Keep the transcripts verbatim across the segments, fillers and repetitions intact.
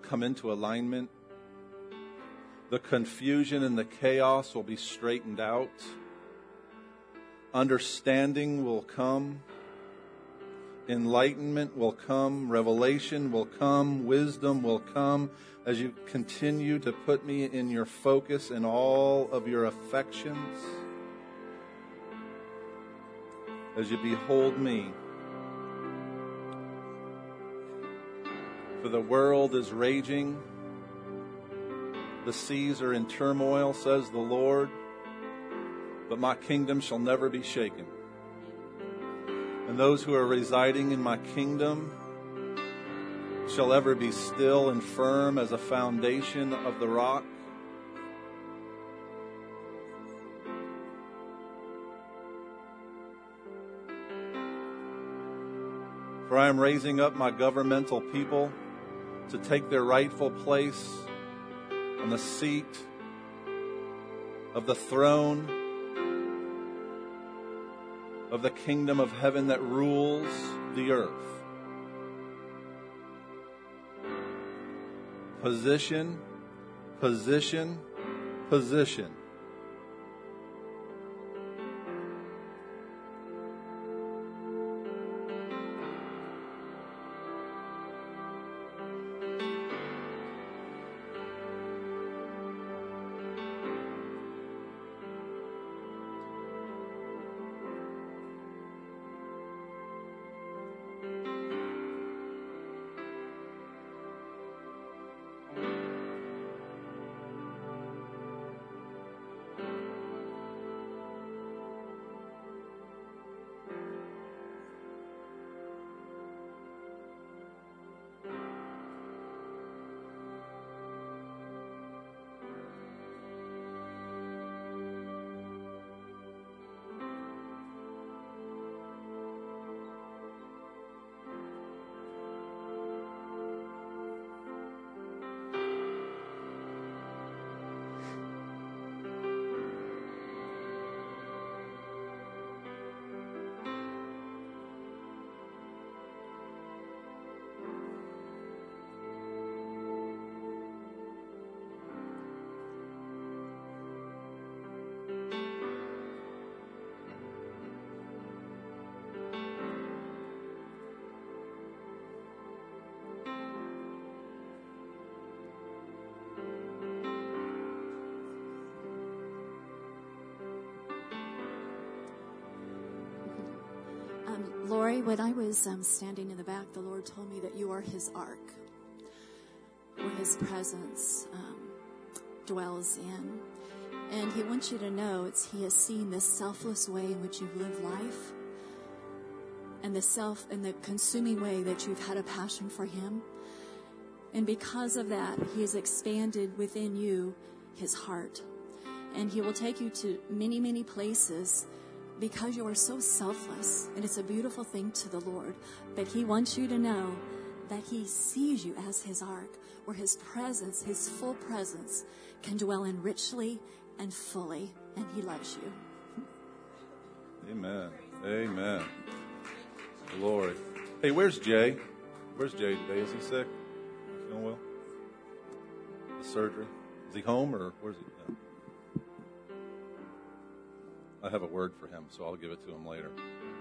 come into alignment. The confusion and the chaos will be straightened out. Understanding will come. Enlightenment will come. Revelation will come. Wisdom will come as you continue to put me in your focus in all of your affections. As you behold me. For the world is raging. The seas are in turmoil, says the Lord. But my kingdom shall never be shaken. And those who are residing in my kingdom shall ever be still and firm as a foundation of the rock. For I am raising up my governmental people to take their rightful place on the seat of the throne of the kingdom of heaven that rules the earth. Position, position, position. Lori, when I was um, standing in the back, the Lord told me that you are his ark, where his presence um, dwells in. And he wants you to know it's he has seen this selfless way in which you've lived life and the self and the consuming way that you've had a passion for him. And because of that, he has expanded within you his heart. And he will take you to many, many places because you are so selfless, and it's a beautiful thing to the Lord. But he wants you to know that he sees you as his ark, where his presence, his full presence, can dwell in richly and fully, and he loves you. Amen. Amen. Glory. Hey, where's Jay? Where's Jay today? Is he sick? Feeling well? The surgery? Is he home, or where's he? No. I have a word for him, so I'll give it to him later.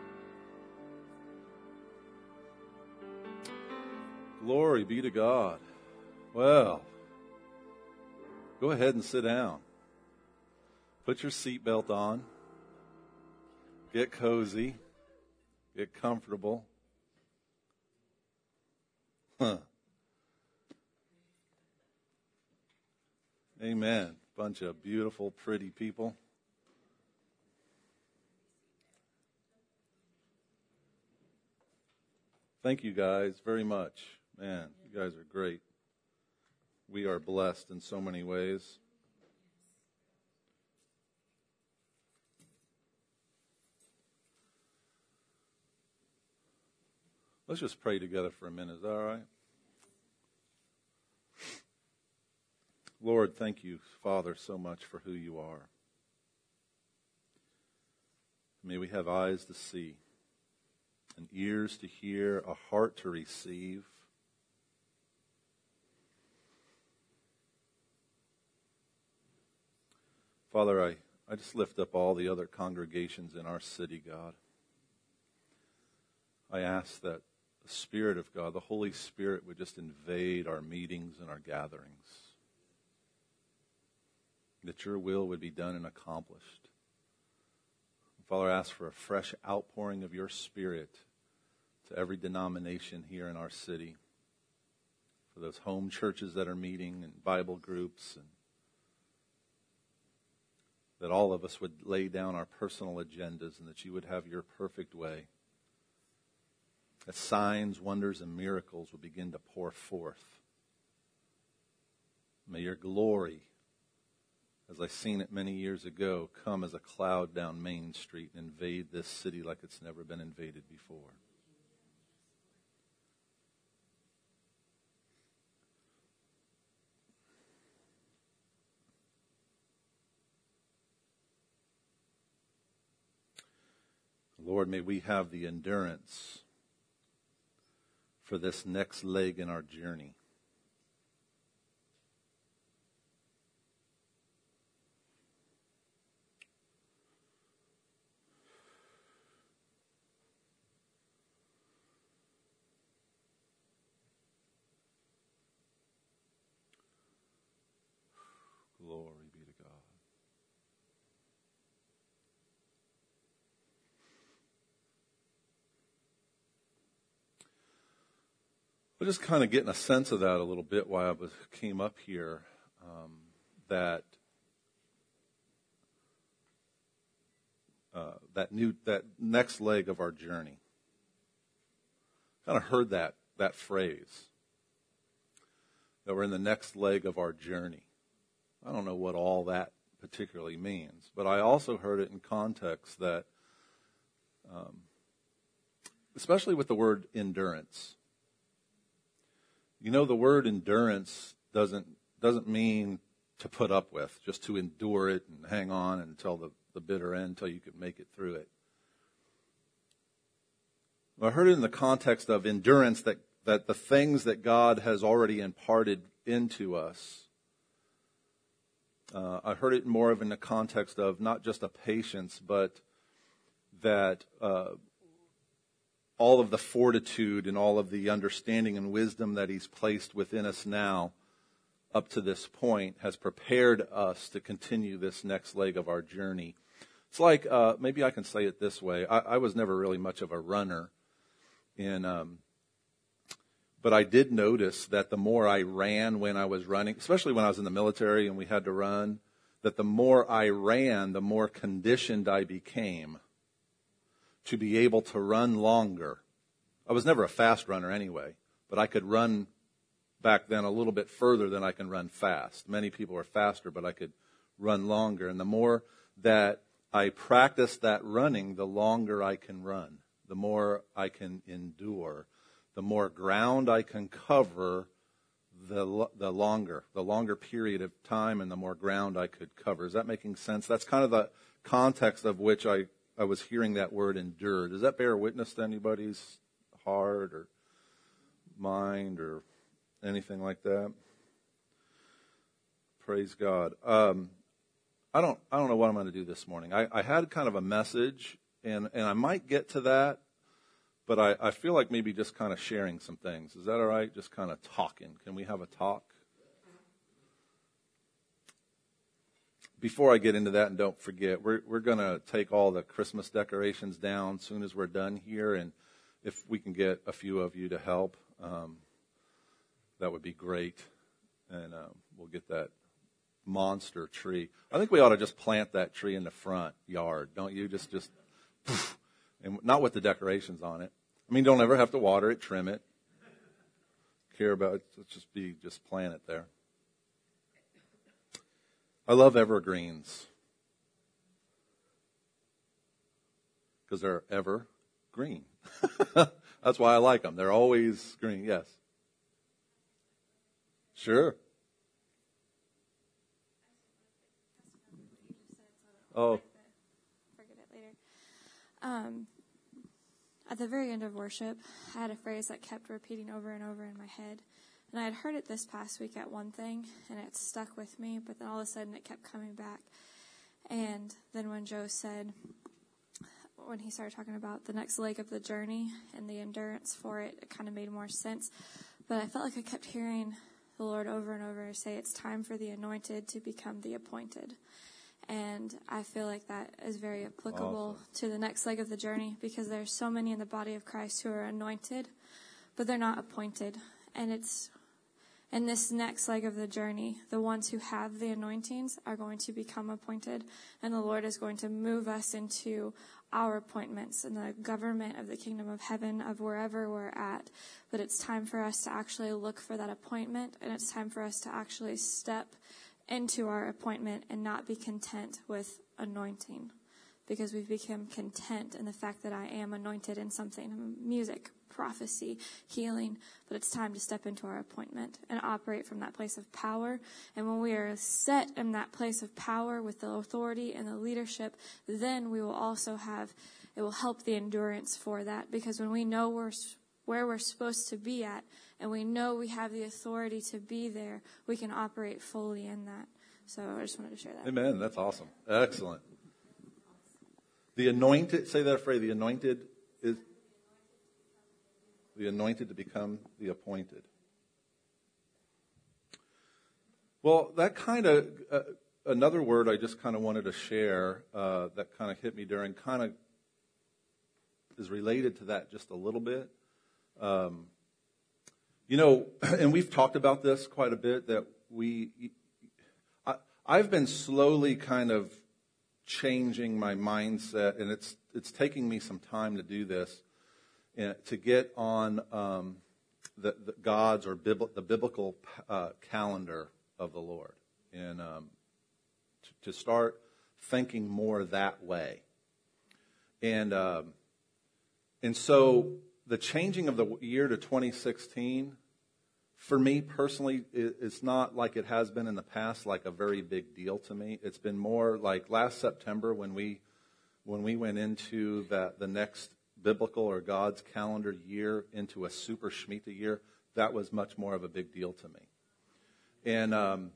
Glory be to God. Well, go ahead and sit down. Put your seatbelt on. Get cozy. Get comfortable. Huh. Amen. Bunch of beautiful, pretty people. Thank you guys very much. Man, you guys are great. We are blessed in so many ways. Let's just pray together for a minute. Is that all right? Lord, thank you, Father, so much for who you are. May we have eyes to see, and ears to hear, a heart to receive. Father, I, I just lift up all the other congregations in our city, God. I ask that the Spirit of God, the Holy Spirit, would just invade our meetings and our gatherings. That your will would be done and accomplished. Father, I ask for a fresh outpouring of your Spirit to every denomination here in our city. For those home churches that are meeting and Bible groups, and that all of us would lay down our personal agendas and that you would have your perfect way. That signs, wonders, and miracles would begin to pour forth. May your glory, as I seen it many years ago, come as a cloud down Main Street and invade this city like it's never been invaded before. Lord, may we have the endurance for this next leg in our journey. Glory be to God. I'm just kind of getting a sense of that a little bit while I was, came up here, um, that uh, that new that next leg of our journey. Kind of heard that that phrase, that we're in the next leg of our journey. I don't know what all that particularly means, but I also heard it in context that, um, especially with the word endurance. You know, the word endurance doesn't doesn't mean to put up with, just to endure it and hang on until the, the bitter end, until you can make it through it. I heard it in the context of endurance, that, that the things that God has already imparted into us, uh, I heard it more of in the context of not just a patience, but that uh, all of the fortitude and all of the understanding and wisdom that he's placed within us now up to this point has prepared us to continue this next leg of our journey. It's like, uh, maybe I can say it this way. I, I was never really much of a runner, and um, but I did notice that the more I ran when I was running, especially when I was in the military and we had to run, that the more I ran, the more conditioned I became to be able to run longer. I was never a fast runner anyway, but I could run back then a little bit further than I can run fast. Many people are faster, but I could run longer. And the more that I practice that running, the longer I can run, the more I can endure, the more ground I can cover, the the longer, the longer period of time and the more ground I could cover. Is that making sense? That's kind of the context of which I I was hearing that word endure. Does that bear witness to anybody's heart or mind or anything like that? Praise God. Um, I don't I don't know what I'm going to do this morning. I, I had kind of a message, and, and I might get to that, but I, I feel like maybe just kind of sharing some things. Is that all right? Just kind of talking. Can we have a talk? Before I get into that, and don't forget, we're we're going to take all the Christmas decorations down as soon as we're done here, and if we can get a few of you to help, um, that would be great, and uh, we'll get that monster tree. I think we ought to just plant that tree in the front yard, don't you? Just just, and not with the decorations on it. I mean, don't ever have to water it, trim it, care about it. Let's just be just plant it there. I love evergreens because they're ever green. That's why I like them. They're always green. Yes. Sure. Oh. Forget it later. Um, at the very end of worship, I had a phrase that kept repeating over and over in my head. And I had heard it this past week at one thing, and it stuck with me, but then all of a sudden it kept coming back. And then when Joe said, when he started talking about the next leg of the journey and the endurance for it, it kind of made more sense. But I felt like I kept hearing the Lord over and over say it's time for the anointed to become the appointed. And I feel like that is very applicable awesome. To the next leg of the journey, because there's so many in the body of Christ who are anointed, but they're not appointed. And it's in this next leg of the journey, the ones who have the anointings are going to become appointed, and the Lord is going to move us into our appointments in the government of the kingdom of heaven, of wherever we're at. But it's time for us to actually look for that appointment, and it's time for us to actually step into our appointment and not be content with anointing, because we've become content in the fact that I am anointed in something, music, prophecy, healing, but it's time to step into our appointment and operate from that place of power. And when we are set in that place of power with the authority and the leadership, then we will also have, it will help the endurance for that, because when we know we're where we're supposed to be at, and we know we have the authority to be there, we can operate fully in that. So I just wanted to share that. Amen. That's awesome. Excellent. The anointed, say that afraid, the anointed is the anointed to become the appointed. Well, that kind of, uh, another word I just kind of wanted to share uh, that kind of hit me during, kind of is related to that just a little bit. Um, you know, and we've talked about this quite a bit, that we, I, I've been slowly kind of changing my mindset, and it's it's taking me some time to do this, and to get on um, the, the God's or bibl- the biblical uh, calendar of the Lord, and um, to, to start thinking more that way, and um, and so the changing of the year to twenty sixteen, for me personally, it's not like it has been in the past, like a very big deal to me. It's been more like last September when we when we went into that the next biblical or God's calendar year into a super Shemitah year. That was much more of a big deal to me. And um,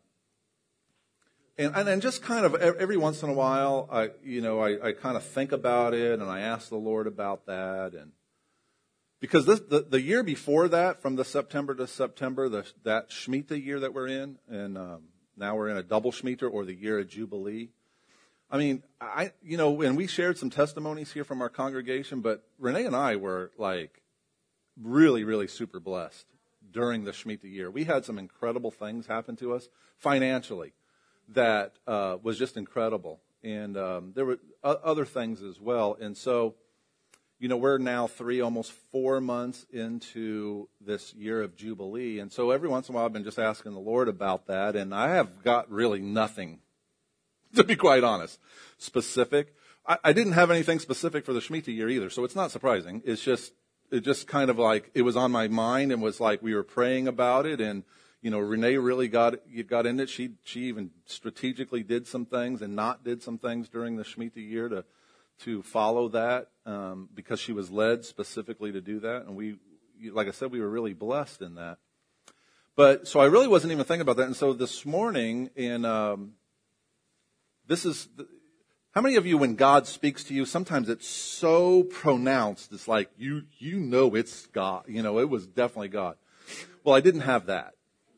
and and, and just kind of every once in a while, I you know I, I kind of think about it, and I ask the Lord about that. And because this, the, the year before that, from the September to September, the, that Shemitah year that we're in, and um, now we're in a double Shemitah, or the year of Jubilee. I mean, I you know, and we shared some testimonies here from our congregation, but Renee and I were like really, really super blessed during the Shemitah year. We had some incredible things happen to us financially that uh, was just incredible, and um, there were other things as well, and so. You know, we're now three, almost four months into this year of Jubilee. And so every once in a while I've been just asking the Lord about that. And I have got really nothing, to be quite honest, specific. I, I didn't have anything specific for the Shemitah year either. So it's not surprising. It's just, it just kind of like, it was on my mind and was like we were praying about it. And, you know, Renee really got, got into it. She, she even strategically did some things and not did some things during the Shemitah year to, to follow that, um, because she was led specifically to do that. And we, like I said, we were really blessed in that. But, so I really wasn't even thinking about that. And so this morning, in, um, this is, the, how many of you, when God speaks to you, sometimes it's so pronounced, it's like, you, you know it's God. You know, it was definitely God. Well, I didn't have that.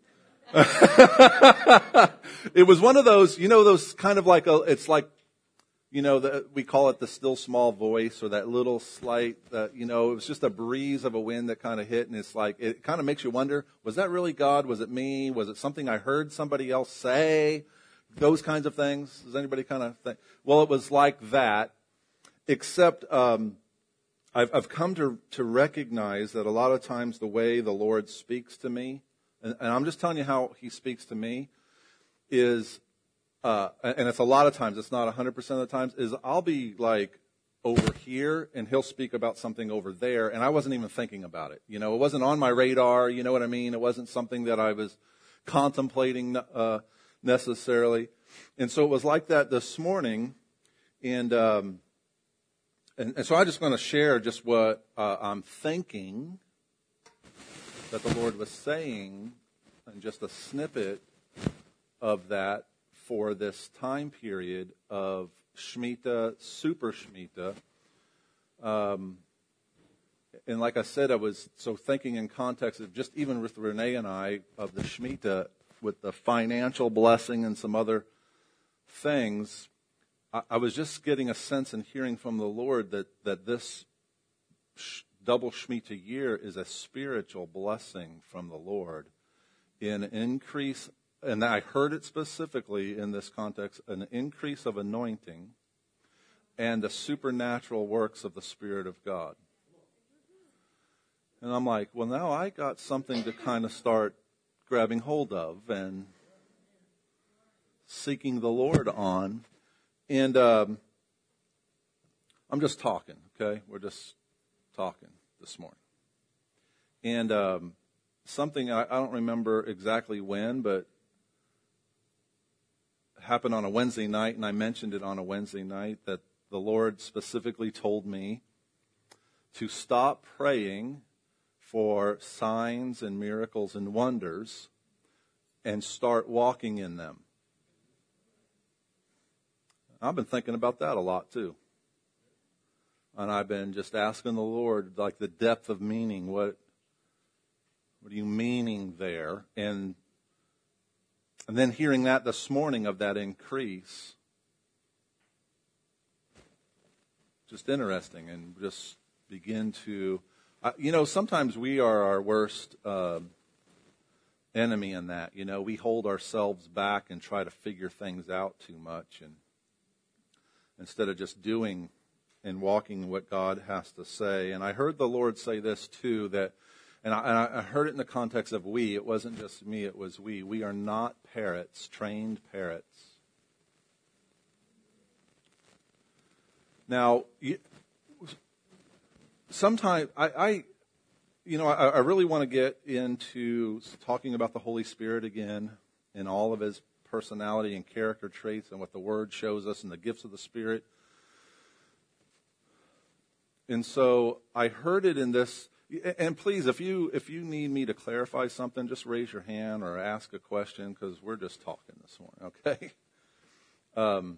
It was one of those, you know, those kind of like, a, it's like, You know, the, we call it the still small voice, or that little slight, uh, you know, it was just a breeze of a wind that kind of hit, and it's like, it kind of makes you wonder, was that really God? Was it me? Was it something I heard somebody else say? Those kinds of things. Does anybody kind of think? Well, it was like that, except um, I've, I've come to, to recognize that a lot of times the way the Lord speaks to me, and, and I'm just telling you how he speaks to me, is... Uh, and it's a lot of times, it's not one hundred percent of the times, is I'll be like over here and he'll speak about something over there, and I wasn't even thinking about it. You know, it wasn't on my radar, you know what I mean? It wasn't something that I was contemplating uh, necessarily. And so it was like that this morning, and um, and, and so I'm just going to share just what uh, I'm thinking that the Lord was saying, and just a snippet of that for this time period of Shemitah, Super Shemitah. Um, and like I said, I was so thinking in context of just even with Renee and I of the Shemitah with the financial blessing and some other things. I, I was just getting a sense and hearing from the Lord that, that this sh- double Shemitah year is a spiritual blessing from the Lord in increase. And I heard it specifically in this context, an increase of anointing and the supernatural works of the Spirit of God. And I'm like, well, now I got something to kind of start grabbing hold of and seeking the Lord on. And um, I'm just talking, okay? We're just talking this morning. And um, something, I, I don't remember exactly when, but happened on a Wednesday night, and I mentioned it on a Wednesday night, that the Lord specifically told me to stop praying for signs and miracles and wonders and start walking in them. I've been thinking about that a lot too. And I've been just asking the Lord, like, the depth of meaning. What, what are you meaning there? And And then hearing that this morning of that increase, just interesting, and just begin to, uh, you know, sometimes we are our worst uh, enemy in that. You know, we hold ourselves back and try to figure things out too much, and instead of just doing and walking what God has to say. And I heard the Lord say this too, that And I, and I heard it in the context of we. It wasn't just me, it was we. We are not parrots, trained parrots. Now, you, sometimes I, I, you know, I, I really want to get into talking about the Holy Spirit again and all of his personality and character traits and what the Word shows us and the gifts of the Spirit. And so I heard it in this. And please, if you if you need me to clarify something, just raise your hand or ask a question, because we're just talking this morning, okay? Um,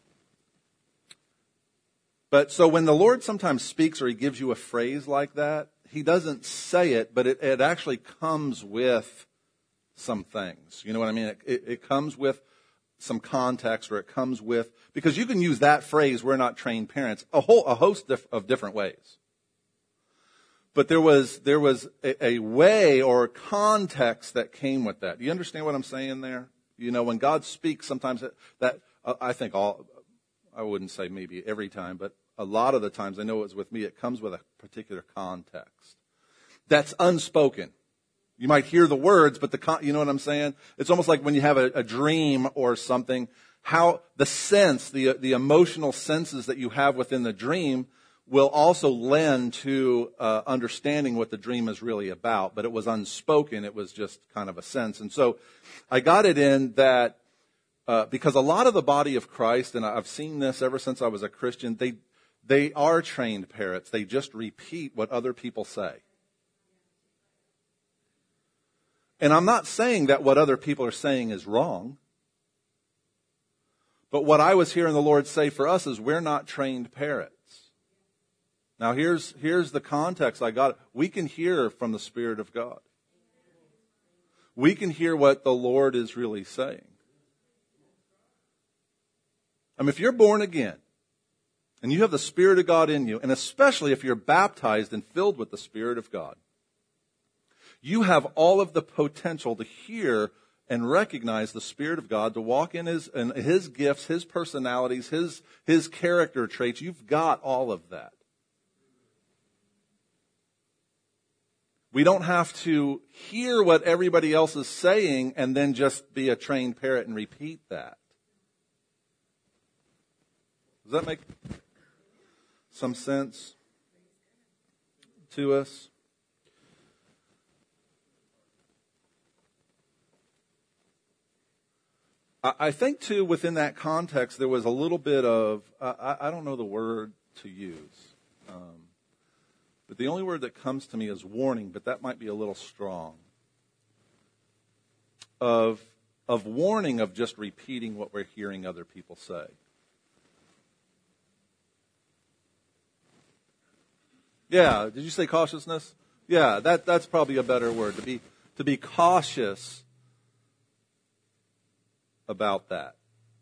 but so when the Lord sometimes speaks or he gives you a phrase like that, he doesn't say it, but it, it actually comes with some things. You know what I mean? It, it, it comes with some context, or it comes with, because you can use that phrase, we're not trained parents, a whole a host of different ways. But there was there was a, a way or context that came with that. Do you understand what I'm saying there? You know, when God speaks, sometimes that, that uh, I think all, I wouldn't say maybe every time, but a lot of the times, I know it's with me, it comes with a particular context that's unspoken. You might hear the words, but the con- you know what I'm saying? It's almost like when you have a, a dream or something, how the sense, the the emotional senses that you have within the dream will also lend to uh, understanding what the dream is really about. But it was unspoken. It was just kind of a sense. And so I got it in that uh, because a lot of the body of Christ, and I've seen this ever since I was a Christian, they they are trained parrots. They just repeat what other people say. And I'm not saying that what other people are saying is wrong. But what I was hearing the Lord say for us is we're not trained parrots. Now, here's here's the context I got. We can hear from the Spirit of God. We can hear what the Lord is really saying. I mean, if you're born again and you have the Spirit of God in you, and especially if you're baptized and filled with the Spirit of God, you have all of the potential to hear and recognize the Spirit of God, to walk in His in His gifts, His personalities, His His character traits. You've got all of that. We don't have to hear what everybody else is saying and then just be a trained parrot and repeat that. Does that make some sense to us? I think, too, within that context, there was a little bit of, I, I don't know the word to use. Um, But the only word that comes to me is warning, but that might be a little strong. Of of warning of just repeating what we're hearing other people say. Yeah, did you say cautiousness? Yeah, that, that's probably a better word, to be to be cautious about that.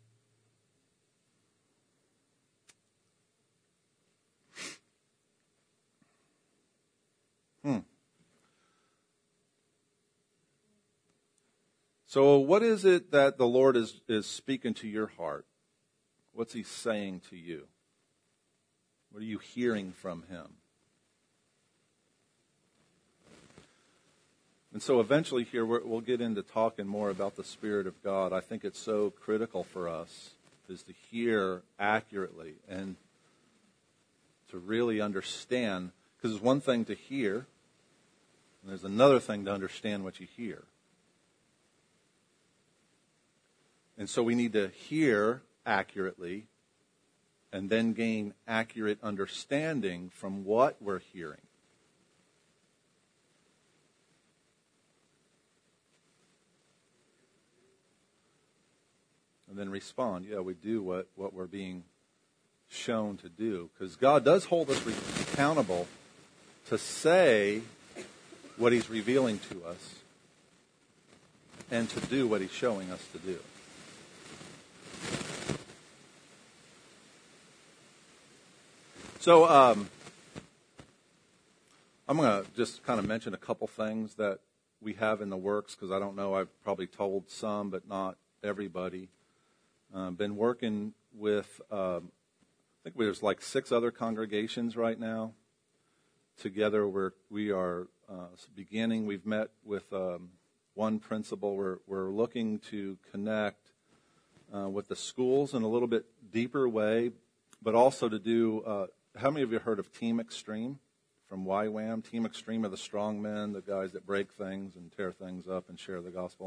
Hmm. So what is it that the Lord is, is speaking to your heart? What's he saying to you? What are you hearing from him? And so eventually here we'll get into talking more about the Spirit of God. I think it's so critical for us is to hear accurately and to really understand. Because there's one thing to hear, and there's another thing to understand what you hear. And so we need to hear accurately and then gain accurate understanding from what we're hearing. And then respond. Yeah, we do what, what we're being shown to do. Because God does hold us re- accountable to say what he's revealing to us and to do what he's showing us to do. So um, I'm going to just kind of mention a couple things that we have in the works because I don't know, I've probably told some, but not everybody. Uh, been working with, um, I think there's like six other congregations right now. Together we're, we are uh, beginning, we've met with um, one principal. We're, we're looking to connect uh, with the schools in a little bit deeper way, but also to do, uh, how many of you heard of Team Extreme from Y WAM? Team Extreme are the strong men, the guys that break things and tear things up and share the gospel.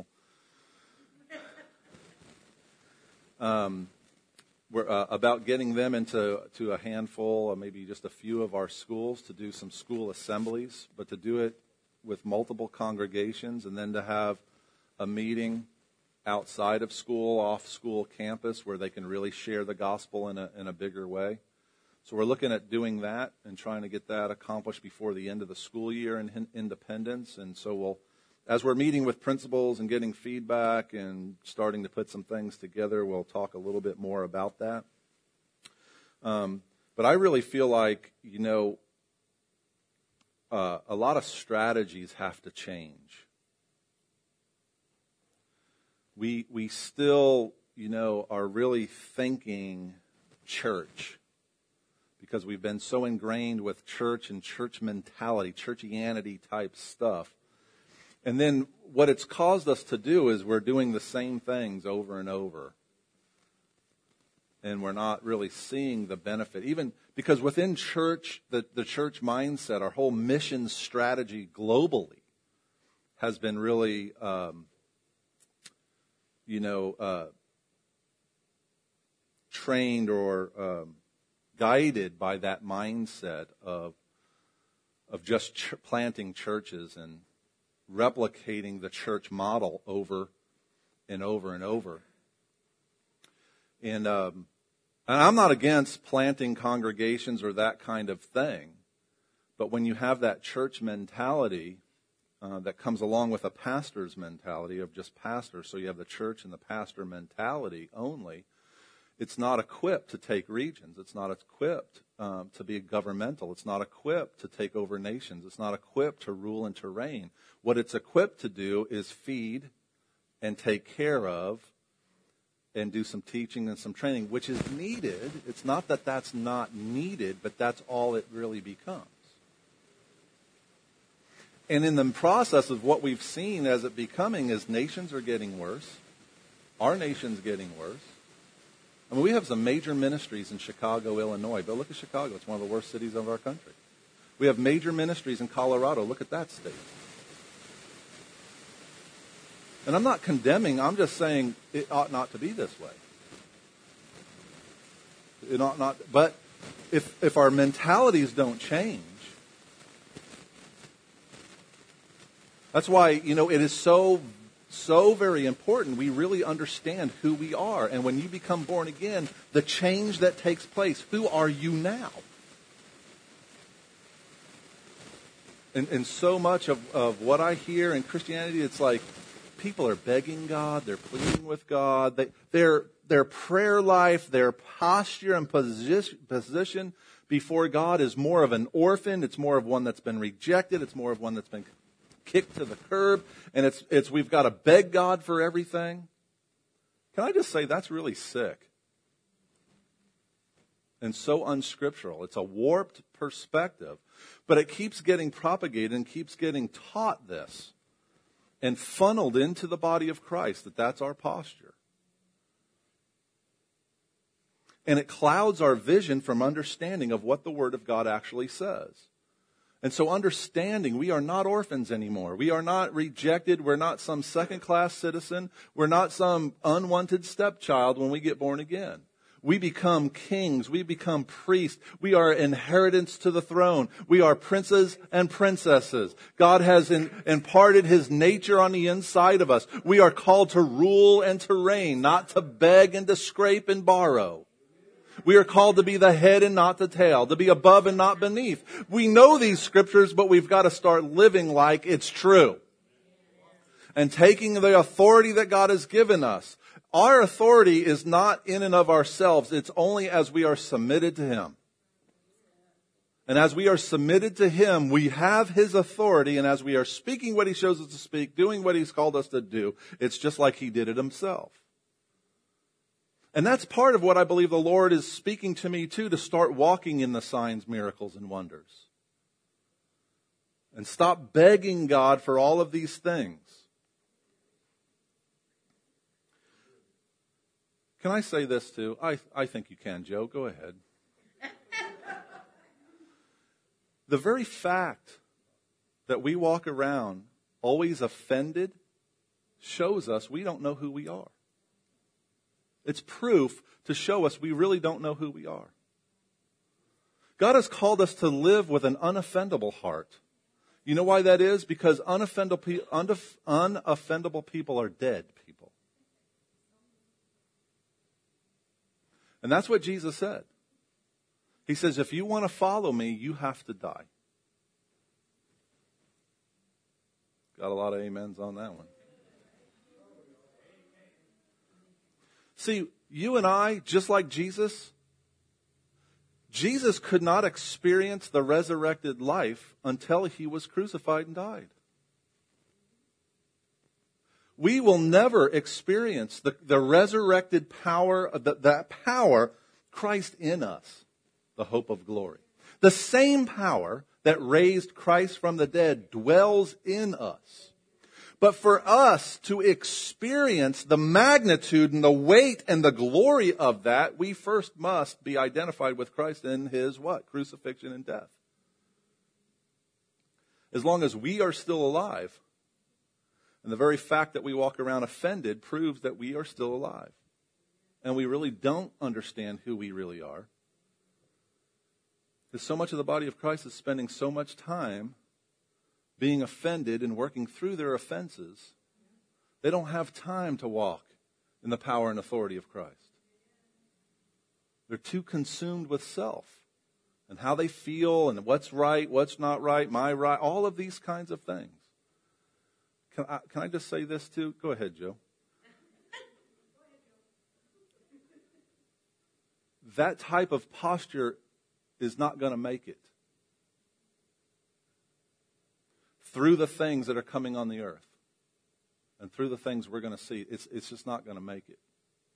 Um, we're uh, about getting them into to a handful, or maybe just a few of our schools to do some school assemblies, but to do it with multiple congregations and then to have a meeting outside of school, off school campus, where they can really share the gospel in a in a bigger way. So we're looking at doing that and trying to get that accomplished before the end of the school year in Independence. And so we'll, as we're meeting with principals and getting feedback and starting to put some things together, we'll talk a little bit more about that. Um, but I really feel like, you know, uh, a lot of strategies have to change. We we still, you know, are really thinking church because we've been so ingrained with church and church mentality, churchianity type stuff. And then what it's caused us to do is we're doing the same things over and over. And we're not really seeing the benefit. Even because within church, the, the church mindset, our whole mission strategy globally has been really, um, you know, uh, trained or um, guided by that mindset of of just ch- planting churches and replicating the church model over and over and over. And, um, and I'm not against planting congregations or that kind of thing, but when you have that church mentality uh, that comes along with a pastor's mentality of just pastor, so you have the church and the pastor mentality only, it's not equipped to take regions. It's not equipped um, to be governmental. It's not equipped to take over nations. It's not equipped to rule and to reign. What it's equipped to do is feed and take care of and do some teaching and some training, which is needed. It's not that that's not needed, but that's all it really becomes. And in the process of what we've seen as it becoming is nations are getting worse. Our nation's getting worse. I mean, we have some major ministries in Chicago, Illinois, but look at Chicago. It's one of the worst cities of our country. We have major ministries in Colorado. Look at that state. And I'm not condemning. I'm just saying it ought not to be this way. It ought not. But if if our mentalities don't change, that's why, you know, it is so so very important we really understand who we are. And when you become born again, the change that takes place, who are you now? And, and so much of, of what I hear in Christianity, it's like people are begging God, they're pleading with God, they, their, their prayer life, their posture and position, position before God is more of an orphan, it's more of one that's been rejected, it's more of one that's been kicked to the curb, and it's it's we've got to beg God for everything. Can I just say that's really sick and so unscriptural? It's a warped perspective, but it keeps getting propagated and keeps getting taught this and funneled into the body of Christ that that's our posture. And it clouds our vision from understanding of what the Word of God actually says. And so understanding we are not orphans anymore. We are not rejected. We're not some second-class citizen. We're not some unwanted stepchild when we get born again. We become kings. We become priests. We are inheritance to the throne. We are princes and princesses. God has in, imparted His nature on the inside of us. We are called to rule and to reign, not to beg and to scrape and borrow. We are called to be the head and not the tail, to be above and not beneath. We know these scriptures, but we've got to start living like it's true. And taking the authority that God has given us. Our authority is not in and of ourselves. It's only as we are submitted to Him. And as we are submitted to Him, we have His authority. And as we are speaking what He shows us to speak, doing what He's called us to do, it's just like He did it Himself. And that's part of what I believe the Lord is speaking to me too, to start walking in the signs, miracles, and wonders. And stop begging God for all of these things. Can I say this too? I, I think you can, Joe. Go ahead. The very fact that we walk around always offended shows us we don't know who we are. It's proof to show us we really don't know who we are. God has called us to live with an unoffendable heart. You know why that is? Because unoffendable, unoffendable people are dead people. And that's what Jesus said. He says, if you want to follow me, you have to die. Got a lot of amens on that one. See, you and I, just like Jesus, Jesus could not experience the resurrected life until He was crucified and died. We will never experience the, the resurrected power, the, that power, Christ in us, the hope of glory. The same power that raised Christ from the dead dwells in us. But for us to experience the magnitude and the weight and the glory of that, we first must be identified with Christ in His what? Crucifixion and death. As long as we are still alive, and the very fact that we walk around offended proves that we are still alive. And we really don't understand who we really are. Because so much of the body of Christ is spending so much time being offended and working through their offenses, they don't have time to walk in the power and authority of Christ. They're too consumed with self and how they feel and what's right, what's not right, my right, all of these kinds of things. Can I, can I just say this too? Go ahead, Joe. That type of posture is not going to make it through the things that are coming on the earth and through the things we're going to see. It's, it's just not going to make it.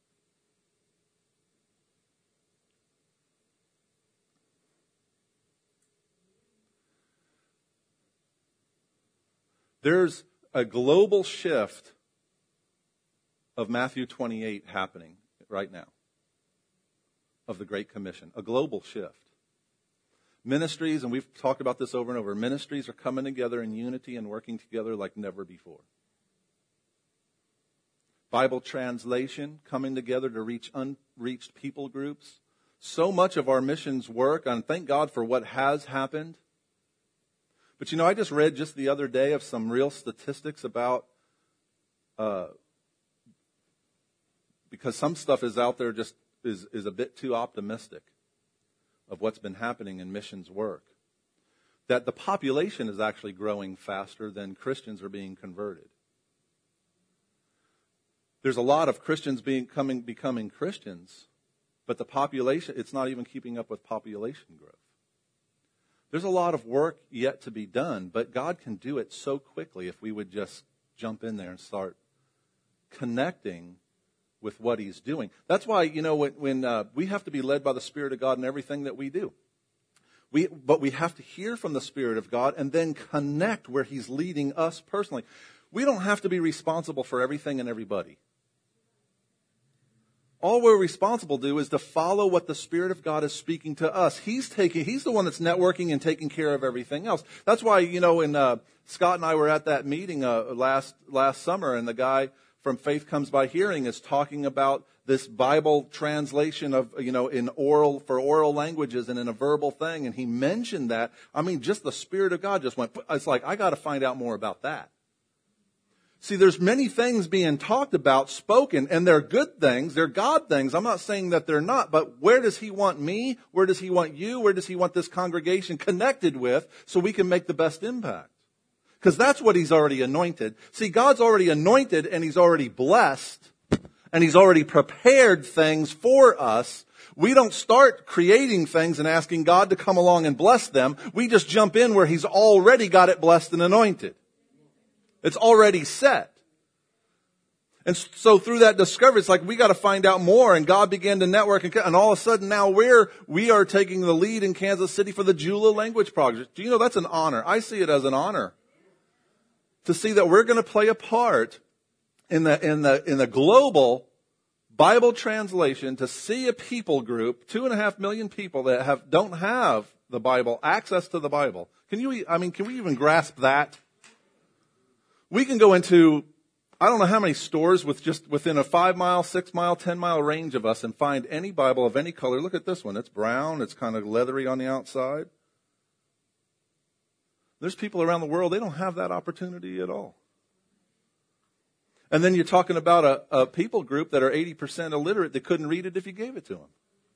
There's a global shift of Matthew twenty-eight happening right now, of the Great Commission, a global shift. Ministries, and we've talked about this over and over, ministries are coming together in unity and working together like never before. Bible translation, coming together to reach unreached people groups. So much of our missions work, and thank God for what has happened. But you know, I just read just the other day of some real statistics about uh, because some stuff is out there just is, is a bit too optimistic of what's been happening in missions work, that the population is actually growing faster than Christians are being converted. There's a lot of Christians being coming, becoming Christians, but the population, it's not even keeping up with population growth. There's a lot of work yet to be done, but God can do it so quickly if we would just jump in there and start connecting with what He's doing. That's why, you know, when, when uh, we have to be led by the Spirit of God in everything that we do. We, but we have to hear from the Spirit of God and then connect where He's leading us personally. We don't have to be responsible for everything and everybody. All we're responsible to do is to follow what the Spirit of God is speaking to us. He's taking, He's the one that's networking and taking care of everything else. That's why, you know, when uh, Scott and I were at that meeting uh, last last summer, and the guy from Faith Comes by Hearing is talking about this Bible translation of, you know, in oral, for oral languages and in a verbal thing, and he mentioned that. I mean, just the Spirit of God just went, it's like, I got to find out more about that. See, there's many things being talked about, spoken, and they're good things. They're God things. I'm not saying that they're not, but where does He want me? Where does He want you? Where does He want this congregation connected with so we can make the best impact? Because that's what He's already anointed. See, God's already anointed and He's already blessed and He's already prepared things for us. We don't start creating things and asking God to come along and bless them. We just jump in where He's already got it blessed and anointed. It's already set. And so through that discovery, it's like we got to find out more. And God began to network, and, and all of a sudden now we're, we are taking the lead in Kansas City for the Jula Language Project. Do you know that's an honor? I see it as an honor to see that we're going to play a part in the, in the, in the global Bible translation, to see a people group, two and a half million people that have, don't have the Bible, access to the Bible. Can you, I mean, can we even grasp that? We can go into, I don't know how many stores with just within a five mile, six mile, ten mile range of us and find any Bible of any color. Look at this one. It's brown. It's kind of leathery on the outside. There's people around the world, they don't have that opportunity at all. And then you're talking about a, a people group that are eighty percent illiterate that couldn't read it if you gave it to them.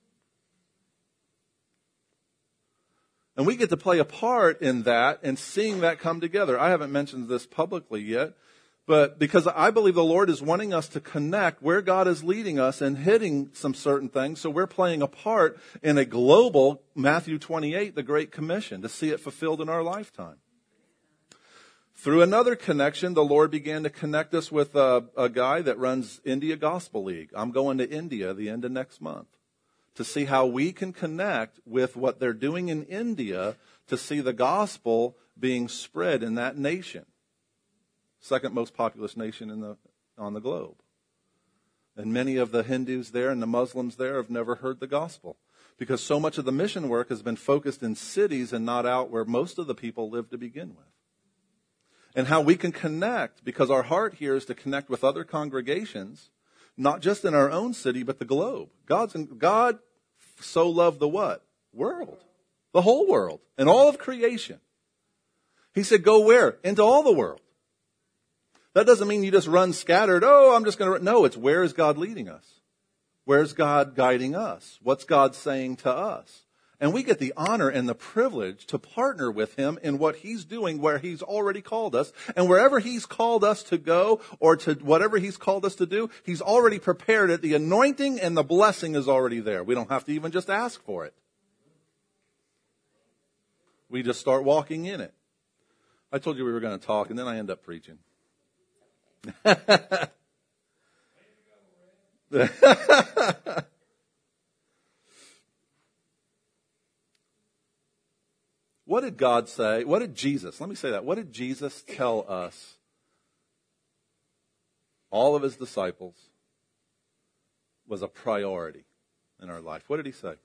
And we get to play a part in that and seeing that come together. I haven't mentioned this publicly yet, but because I believe the Lord is wanting us to connect where God is leading us and hitting some certain things. So we're playing a part in a global Matthew twenty-eight, the Great Commission, to see it fulfilled in our lifetime. Through another connection, the Lord began to connect us with a, a guy that runs India Gospel League. I'm going to India the end of next month to see how we can connect with what they're doing in India to see the gospel being spread in that nation. Second most populous nation in the, on the globe. And many of the Hindus there and the Muslims there have never heard the gospel because so much of the mission work has been focused in cities and not out where most of the people live to begin with. And how we can connect, because our heart here is to connect with other congregations, not just in our own city, but the globe. God's in, God so loved the what? World. The whole world. And all of creation. He said, go where? Into all the world. That doesn't mean you just run scattered. Oh, I'm just going to... No, it's where is God leading us? Where's God guiding us? What's God saying to us? And we get the honor and the privilege to partner with Him in what He's doing where He's already called us. And wherever He's called us to go or to whatever He's called us to do, He's already prepared it. The anointing and the blessing is already there. We don't have to even just ask for it. We just start walking in it. I told you we were going to talk, and then I end up preaching. What did God say? What did Jesus, let me say that. What did Jesus tell us? All of His disciples was a priority in our life. What did He say?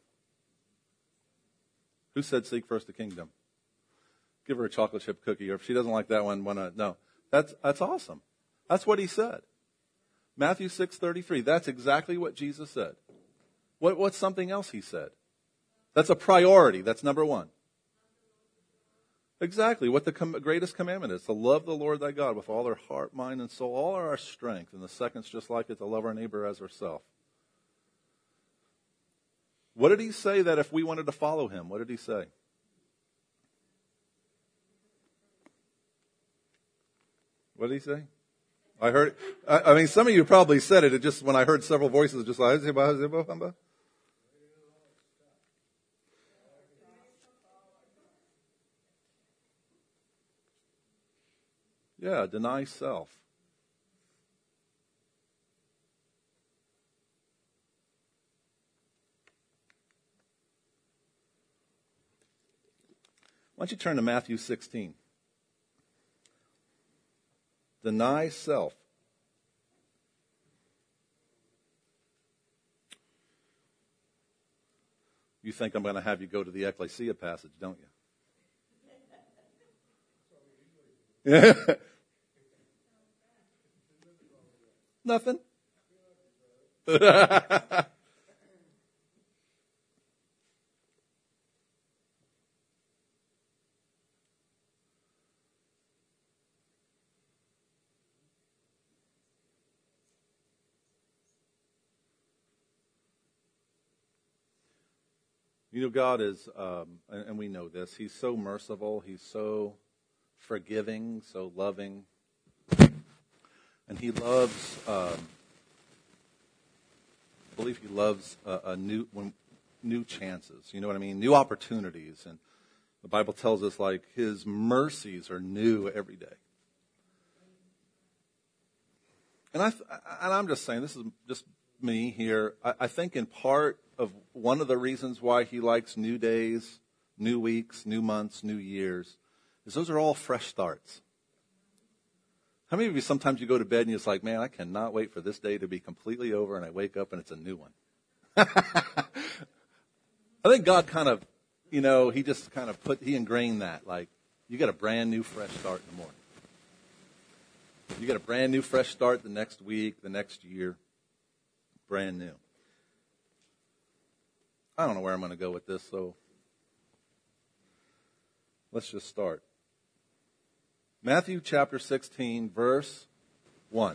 Who said seek first the kingdom? Give her a chocolate chip cookie, or if she doesn't like that one, wanna, no. That's, that's awesome. That's what He said. Matthew six thirty-three. That's exactly what Jesus said. What, what's something else He said? That's a priority. That's number one. Exactly what the com- greatest commandment is, to love the Lord thy God with all our heart, mind, and soul, all our strength. And the second's just like it, to love our neighbor as ourselves. What did he say that if we wanted to follow him, what did he say? What did he say? I heard, I, I mean, some of you probably said it. It just, when I heard several voices, just like, yeah, deny self. Why don't you turn to Matthew sixteen? Deny self. You think I'm going to have you go to the Ecclesia passage, don't you? Yeah. Nothing. You know, God is, um, and, and we know this, he's so merciful, he's so forgiving, so loving, and he loves, um, I believe he loves a, a new, when, new chances, you know what I mean, new opportunities, and the Bible tells us, like, his mercies are new every day. And, I, and I'm just saying, this is just me here, I, I think in part of one of the reasons why he likes new days, new weeks, new months, new years, is those are all fresh starts. How many of you sometimes you go to bed and you're just like, man, I cannot wait for this day to be completely over, and I wake up and it's a new one. I think God kind of, you know, he just kind of put, he ingrained that, like, you got a brand new fresh start in the morning. You got a brand new fresh start the next week, the next year. Brand new. I don't know where I'm going to go with this, so let's just start. Matthew chapter sixteen, verse one.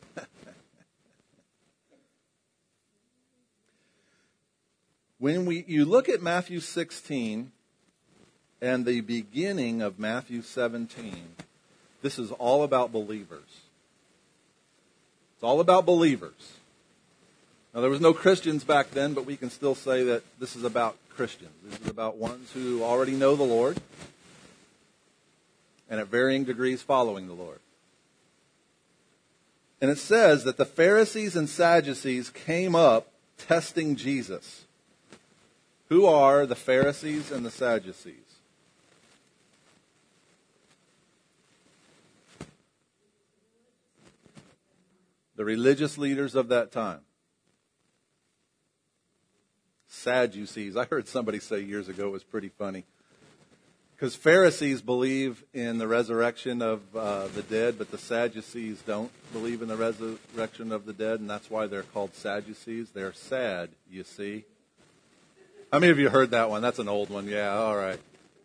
When we you look at Matthew sixteen and the beginning of Matthew seventeen, this is all about believers. It's all about believers. Now, there was no Christians back then, but we can still say that this is about Christians. This is about ones who already know the Lord and at varying degrees following the Lord. And it says that the Pharisees and Sadducees came up testing Jesus. Who are the Pharisees and the Sadducees? The religious leaders of that time. Sadducees. I heard somebody say years ago, it was pretty funny. Because Pharisees believe in the resurrection of uh, the dead, but the Sadducees don't believe in the resurrection of the dead, and that's why they're called Sadducees. They're sad, you see. How many of you heard that one? That's an old one. Yeah, all right.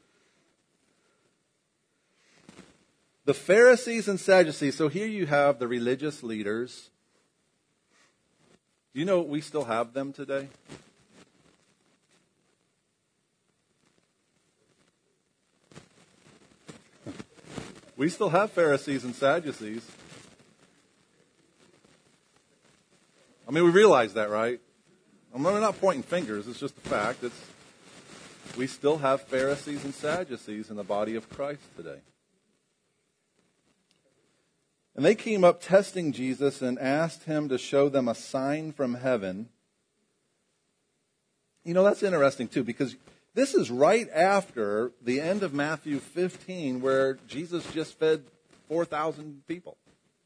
The Pharisees and Sadducees. So here you have the religious leaders. Do you know we still have them today? We still have Pharisees and Sadducees. I mean, we realize that, right? I'm not pointing fingers. It's just a fact. It's, we still have Pharisees and Sadducees in the body of Christ today. And they came up testing Jesus and asked him to show them a sign from heaven. You know, that's interesting, too, because this is right after the end of Matthew fifteen, where Jesus just fed four thousand people.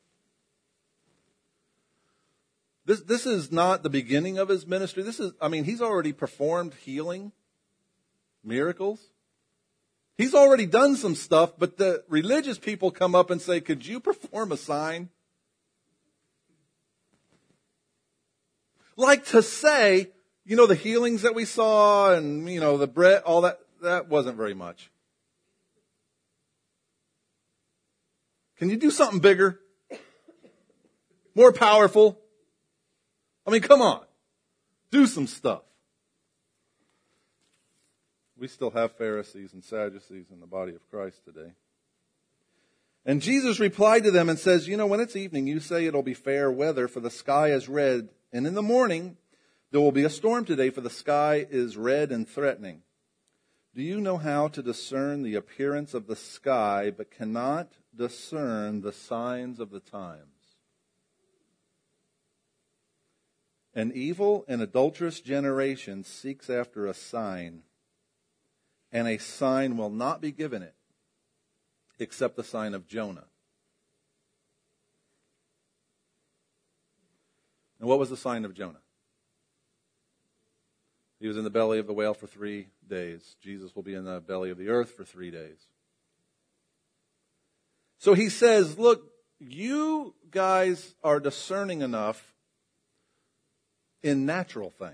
This, this is not the beginning of his ministry. This is, I mean, he's already performed healing, miracles. He's already done some stuff, but the religious people come up and say, could you perform a sign? Like to say, you know, the healings that we saw and, you know, the bread, all that, that wasn't very much. Can you do something bigger? More powerful? I mean, come on. Do some stuff. We still have Pharisees and Sadducees in the body of Christ today. And Jesus replied to them and says, you know, when it's evening, you say it'll be fair weather, for the sky is red. And in the morning, there will be a storm today, for the sky is red and threatening. Do you know how to discern the appearance of the sky, but cannot discern the signs of the times? An evil and adulterous generation seeks after a sign, and a sign will not be given it, except the sign of Jonah. And what was the sign of Jonah? He was in the belly of the whale for three days. Jesus will be in the belly of the earth for three days. So he says, look, you guys are discerning enough in natural things.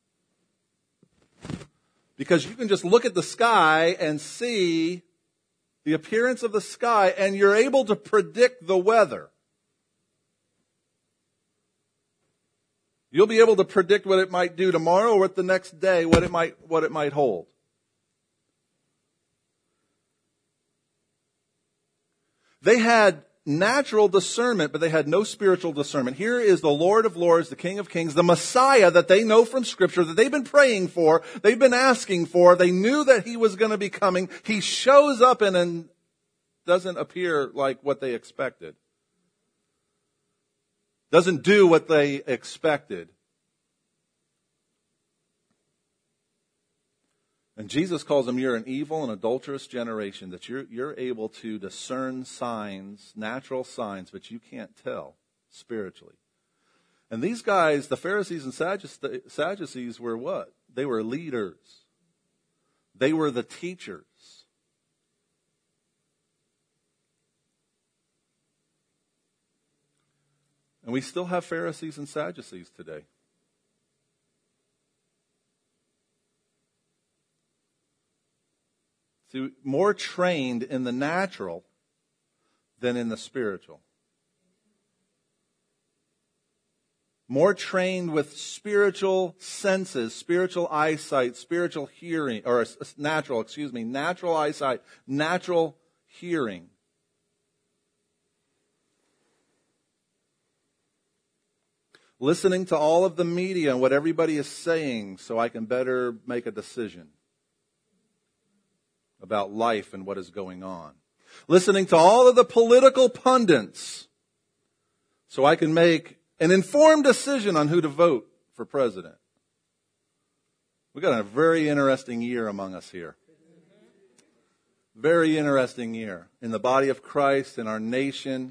Because you can just look at the sky and see the appearance of the sky, and you're able to predict the weather. You'll be able to predict what it might do tomorrow or what the next day, what it might, what it might hold. They had natural discernment, but they had no spiritual discernment. Here is the Lord of Lords, the King of Kings, the Messiah that they know from Scripture, that they've been praying for, they've been asking for. They knew that he was going to be coming. He shows up and, and doesn't appear like what they expected. Doesn't do what they expected. And Jesus calls them, you're an evil and adulterous generation, that you're, you're able to discern signs, natural signs, but you can't tell spiritually. And these guys, the Pharisees and Sadducees, were what? They were leaders. They were the teachers. And we still have Pharisees and Sadducees today. See, more trained in the natural than in the spiritual. More trained with spiritual senses, spiritual eyesight, spiritual hearing, or natural, excuse me, natural eyesight, natural hearing. Listening to all of the media and what everybody is saying so I can better make a decision about life and what is going on. Listening to all of the political pundits so I can make an informed decision on who to vote for president. We've got a very interesting year among us here. Very interesting year in the body of Christ, in our nation.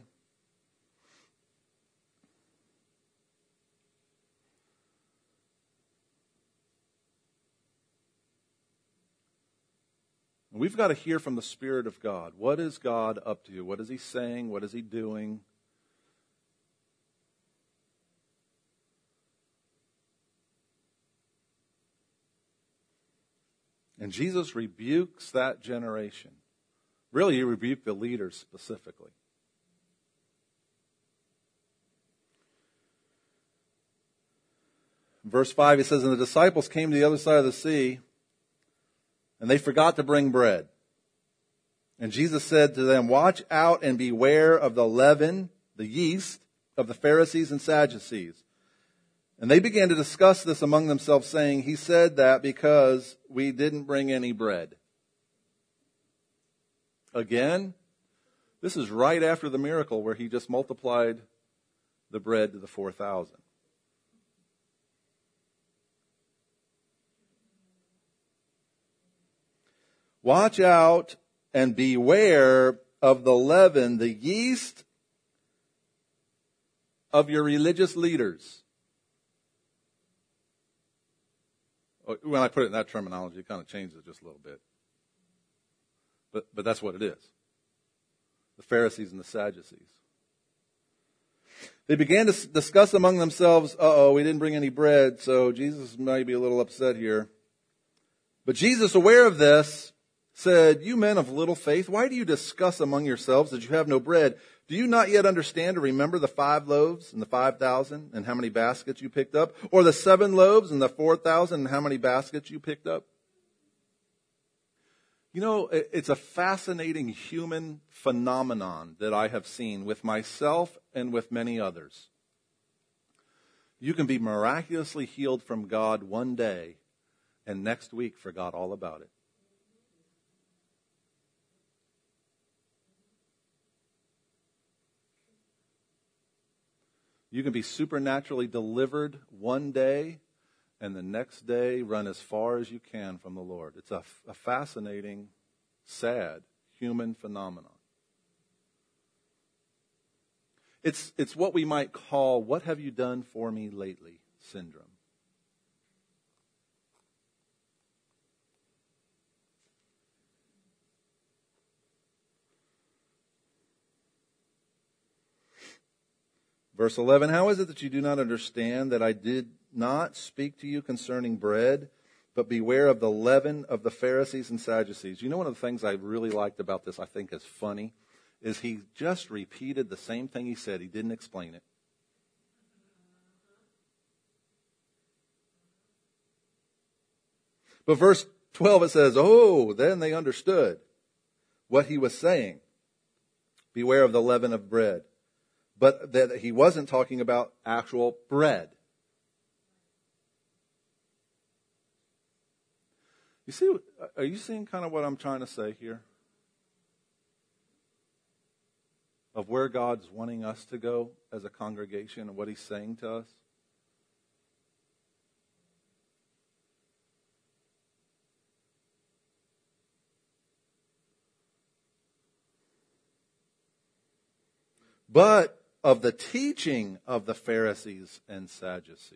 We've got to hear from the Spirit of God. What is God up to? What is He saying? What is He doing? And Jesus rebukes that generation. Really, He rebuked the leaders specifically. In verse five, He says, and the disciples came to the other side of the sea, and they forgot to bring bread. And Jesus said to them, watch out and beware of the leaven, the yeast, of the Pharisees and Sadducees. And they began to discuss this among themselves, saying, He said that because we didn't bring any bread. Again, this is right after the miracle where He just multiplied the bread to the four thousand. Watch out and beware of the leaven, the yeast of your religious leaders. When I put it in that terminology, it kind of changes it just a little bit. But, but that's what it is. The Pharisees and the Sadducees. They began to discuss among themselves, uh-oh, we didn't bring any bread, so Jesus might be a little upset here. But Jesus, aware of this, said, you men of little faith, why do you discuss among yourselves that you have no bread? Do you not yet understand or remember the five loaves and the five thousand and how many baskets you picked up? Or the seven loaves and the four thousand and how many baskets you picked up? You know, it's a fascinating human phenomenon that I have seen with myself and with many others. You can be miraculously healed from God one day and next week forgot all about it. You can be supernaturally delivered one day and the next day run as far as you can from the Lord. It's a, a fascinating, sad human phenomenon. It's, it's what we might call, what have you done for me lately syndrome. Verse eleven, how is it that you do not understand that I did not speak to you concerning bread, but beware of the leaven of the Pharisees and Sadducees? You know, one of the things I really liked about this, I think is funny, is he just repeated the same thing he said. He didn't explain it. But verse twelve, it says, oh, then they understood what he was saying. Beware of the leaven of bread. But that he wasn't talking about actual bread. You see, are you seeing kind of what I'm trying to say here? Of where God's wanting us to go as a congregation and what he's saying to us? But of the teaching of the Pharisees and Sadducees.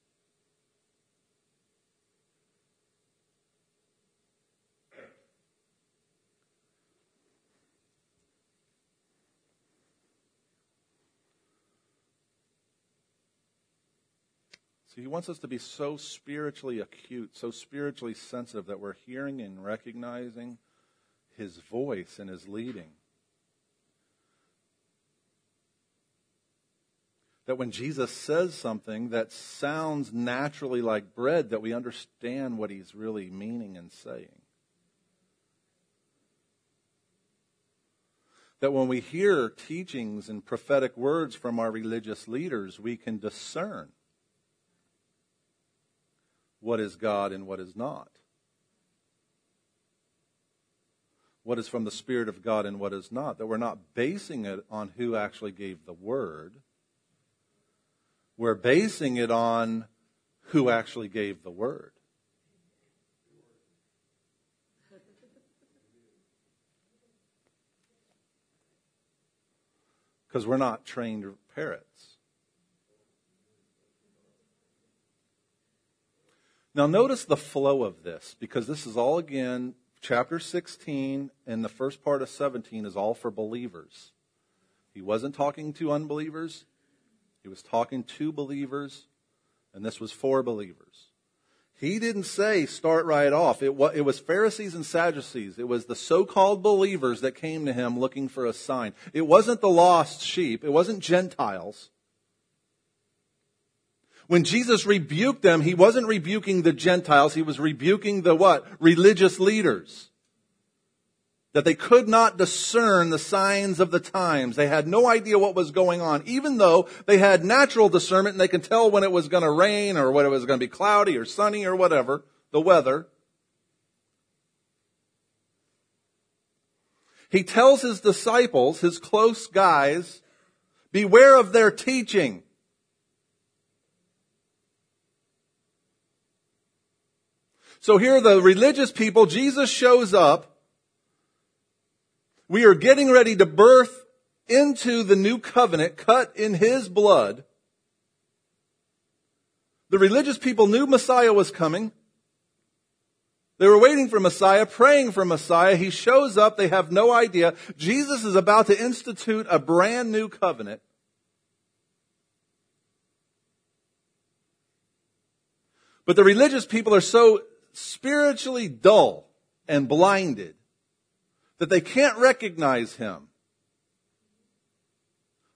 See, he wants us to be so spiritually acute, so spiritually sensitive that we're hearing and recognizing his voice and his leading. That when Jesus says something that sounds naturally like bread, that we understand what he's really meaning and saying. That when we hear teachings and prophetic words from our religious leaders, we can discern what is God and what is not. What is from the Spirit of God and what is not. That we're not basing it on who actually gave the word. We're basing it on who actually gave the word. Because we're not trained parrots. Now notice the flow of this, because this is all, again, chapter sixteen and the first part of seventeen is all for believers. He wasn't talking to unbelievers. He was talking to believers, and this was for believers. He didn't say start right off. It was, it was Pharisees and Sadducees. It was the so-called believers that came to him looking for a sign. It wasn't the lost sheep. It wasn't Gentiles. When Jesus rebuked them, he wasn't rebuking the Gentiles. He was rebuking the what? Religious leaders. That they could not discern the signs of the times. They had no idea what was going on, even though they had natural discernment and they could tell when it was going to rain or when it was going to be cloudy or sunny or whatever, the weather. He tells his disciples, his close guys, beware of their teaching. So here the religious people, Jesus shows up. We are getting ready to birth into the new covenant cut in his blood. The religious people knew Messiah was coming. They were waiting for Messiah, praying for Messiah. He shows up. They have no idea. Jesus is about to institute a brand new covenant. But the religious people are so spiritually dull and blinded that they can't recognize him.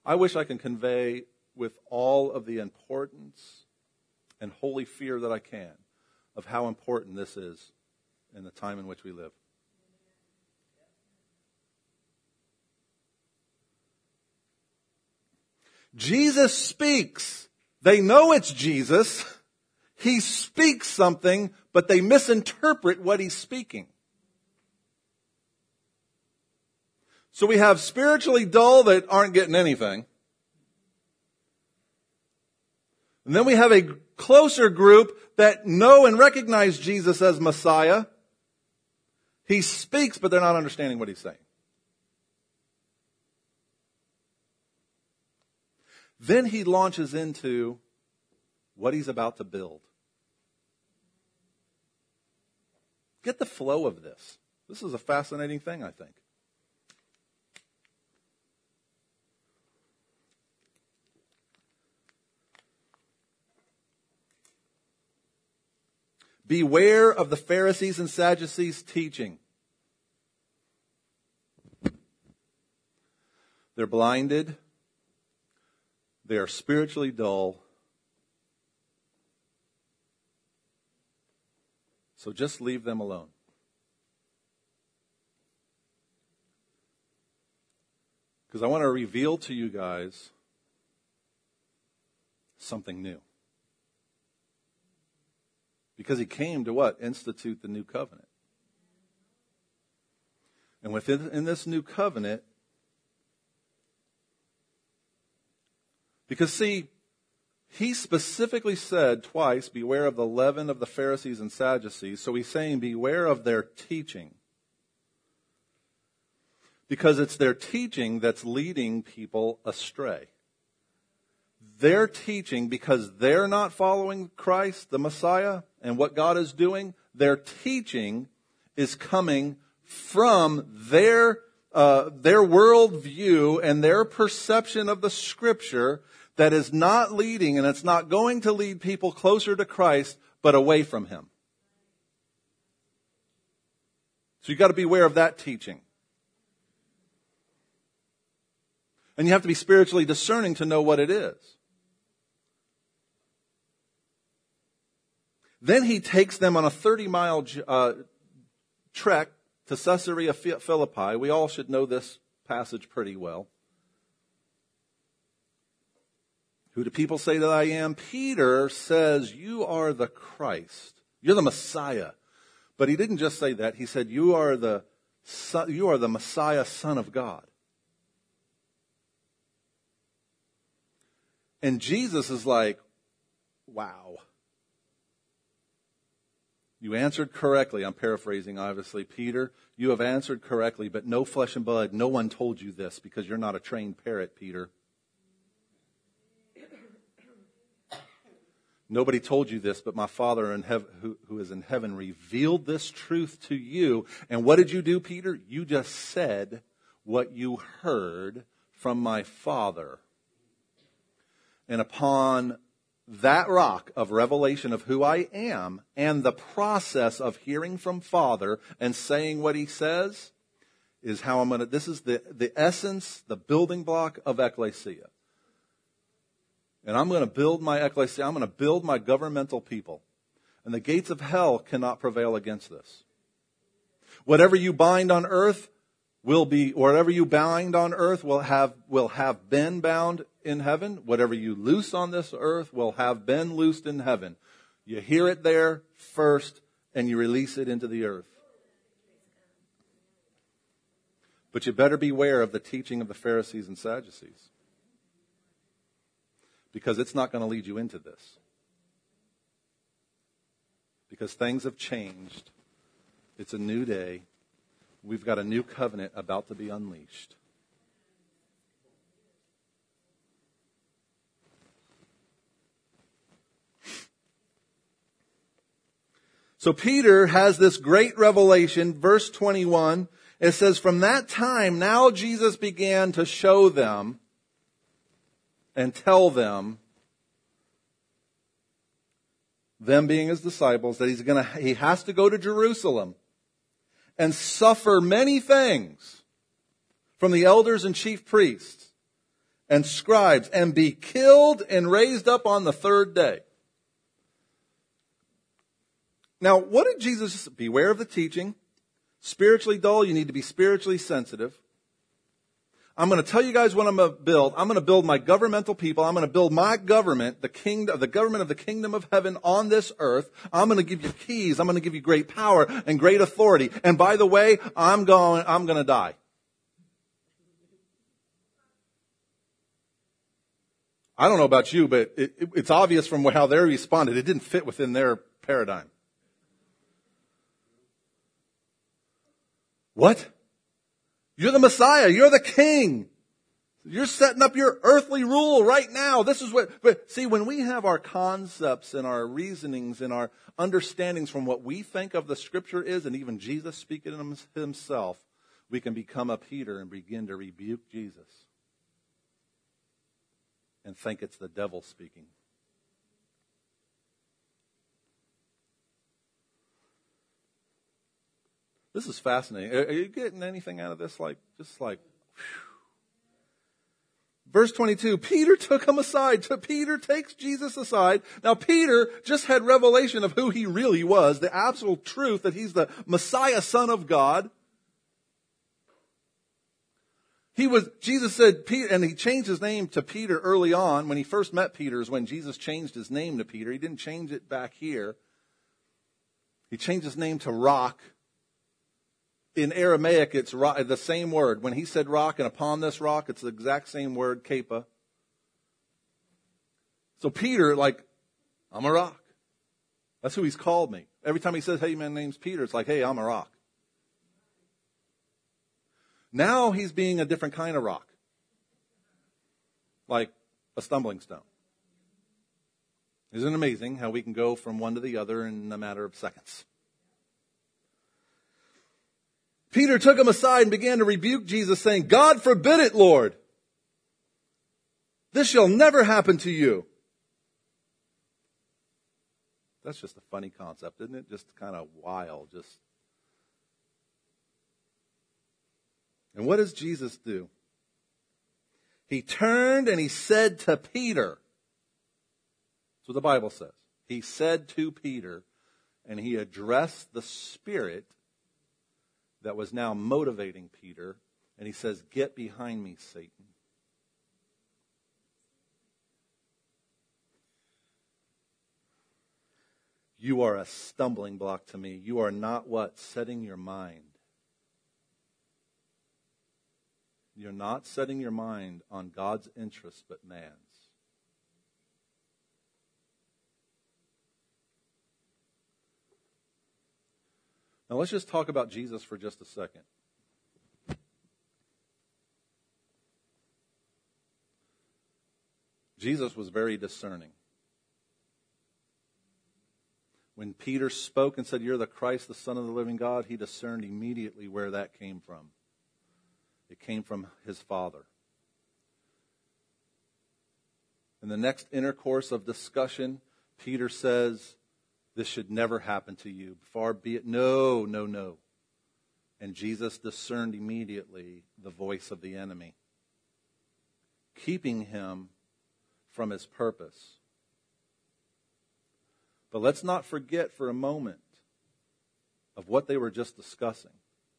I wish I can convey with all of the importance and holy fear that I can of how important this is in the time in which we live. Jesus speaks. They know it's Jesus. He speaks something, but they misinterpret what he's speaking. So we have spiritually dull that aren't getting anything. And then we have a closer group that know and recognize Jesus as Messiah. He speaks, but they're not understanding what he's saying. Then he launches into what he's about to build. Get the flow of this. This is a fascinating thing, I think. Beware of the Pharisees and Sadducees' teaching. They're blinded. They are spiritually dull. So just leave them alone. Because I want to reveal to you guys something new. Because he came to what? Institute the new covenant. And within in this new covenant, because see, he specifically said twice, beware of the leaven of the Pharisees and Sadducees. So he's saying beware of their teaching. Because it's their teaching that's leading people astray. Their teaching, because they're not following Christ, the Messiah, and what God is doing, their teaching is coming from their uh, their worldview and their perception of the Scripture that is not leading, and it's not going to lead people closer to Christ, but away from Him. So you've got to beware of that teaching. And you have to be spiritually discerning to know what it is. Then he takes them on a thirty-mile uh, trek to Caesarea Philippi. We all should know this passage pretty well. Who do people say that I am? Peter says, you are the Christ. You're the Messiah. But he didn't just say that. He said, you are the son, you are the Messiah, Son of God. And Jesus is like, wow. You answered correctly. I'm paraphrasing, obviously. Peter, you have answered correctly, but no flesh and blood. No one told you this because you're not a trained parrot, Peter. Nobody told you this, but my Father in heaven, who, who is in heaven revealed this truth to you. And what did you do, Peter? You just said what you heard from my Father. And upon that rock of revelation of who I am and the process of hearing from Father and saying what he says is how I'm going to, this is the, the essence, the building block of ecclesia. And I'm going to build my ecclesia, I'm going to build my governmental people. And the gates of hell cannot prevail against this. Whatever you bind on earth will be, whatever you bind on earth will have, will have been bound in heaven. Whatever you loose on this earth will have been loosed in heaven. You hear it there first and you release it into the earth. But you better beware of the teaching of the Pharisees and Sadducees. Because it's not going to lead you into this. Because things have changed. It's a new day. We've got a new covenant about to be unleashed. So Peter has this great revelation, verse twenty-one. It says, from that time, now Jesus began to show them and tell them, them being his disciples, that he's gonna, he has to go to Jerusalem and suffer many things from the elders and chief priests and scribes and be killed and raised up on the third day. Now, what did Jesus, beware of the teaching, spiritually dull, you need to be spiritually sensitive. I'm going to tell you guys what I'm going to build. I'm going to build my governmental people. I'm going to build my government, the kingdom, the government of the kingdom of heaven on this earth. I'm going to give you keys. I'm going to give you great power and great authority. And by the way, I'm going, I'm going to die. I don't know about you, but it, it, it's obvious from how they responded. It didn't fit within their paradigm. What? You're the Messiah. You're the king. You're setting up your earthly rule right now. This is what, but see, when we have our concepts and our reasonings and our understandings from what we think of the scripture is, and even Jesus speaking himself, we can become a Peter and begin to rebuke Jesus and think it's the devil speaking. This is fascinating. Are you getting anything out of this? Like, just like, whew. Verse twenty-two, Peter took him aside. Peter takes Jesus aside. Now, Peter just had revelation of who he really was, the absolute truth that he's the Messiah, Son of God. He was, Jesus said, Peter, and he changed his name to Peter early on. When he first met Peter is when Jesus changed his name to Peter. He didn't change it back here. He changed his name to Rock. In Aramaic, it's rock, the same word. When he said rock and upon this rock, it's the exact same word, kepa. So Peter, like, I'm a rock. That's who he's called me. Every time he says, hey, my name's Peter, it's like, hey, I'm a rock. Now he's being a different kind of rock. Like a stumbling stone. Isn't it amazing how we can go from one to the other in a matter of seconds? Peter took him aside and began to rebuke Jesus, saying, God forbid it, Lord. This shall never happen to you. That's just a funny concept, isn't it? Just kind of wild. Just. And what does Jesus do? He turned and he said to Peter. That's what the Bible says. He said to Peter, and he addressed the spirit that was now motivating Peter, and he says, get behind me, Satan. You are a stumbling block to me. You are not what? Setting your mind. You're not setting your mind on God's interests, but man's. Now let's just talk about Jesus for just a second. Jesus was very discerning. When Peter spoke and said, you're the Christ, the Son of the living God, he discerned immediately where that came from. It came from his Father. In the next intercourse of discussion, Peter says, this should never happen to you. Far be it. No, no, no. And Jesus discerned immediately the voice of the enemy, keeping him from his purpose. But let's not forget for a moment of what they were just discussing.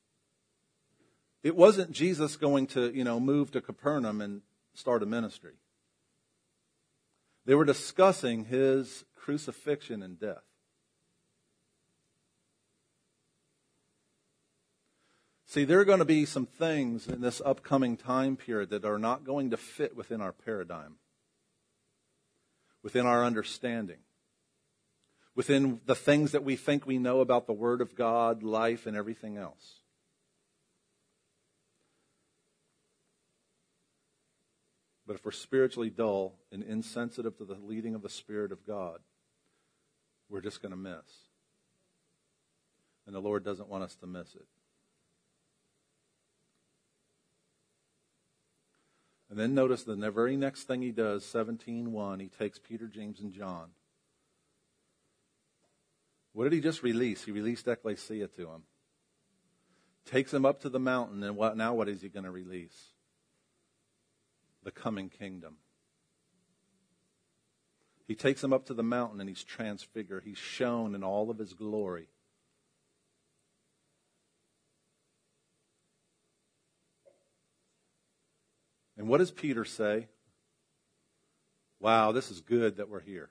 It wasn't Jesus going to, you know, move to Capernaum and start a ministry. They were discussing his crucifixion and death. See, there are going to be some things in this upcoming time period that are not going to fit within our paradigm, within our understanding, within the things that we think we know about the Word of God, life, and everything else. But if we're spiritually dull and insensitive to the leading of the Spirit of God, we're just going to miss. And the Lord doesn't want us to miss it. And then notice the very next thing he does, seventeen one, he takes Peter, James, and John. What did he just release? He released ecclesia to him. Takes him up to the mountain, and what, now what is he going to release? the coming kingdom. He takes him up to the mountain and he's transfigured. He's shown in all of his glory. And what does Peter say? Wow, this is good that we're here.